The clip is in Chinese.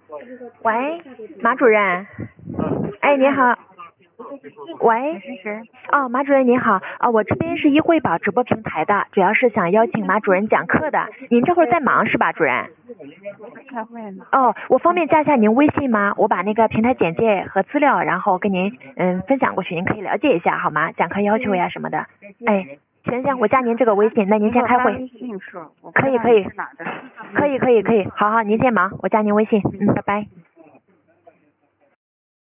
喂，马主任。哎，你好。喂， 是谁？ 哦，马主任您好，我这边是医惠宝直播平台的，主要是想邀请马主任讲课的。您这会儿在忙是吧，主任？ 开会呢。 哦，我方便加一下您微信吗？我把那个平台简介和资料，然后跟您分享过去，您可以了解一下好吗？讲课要求呀什么的。哎，行，我加您这个微信，那您先开会。 微信是。 可以，好，您先忙，我加您微信，拜拜。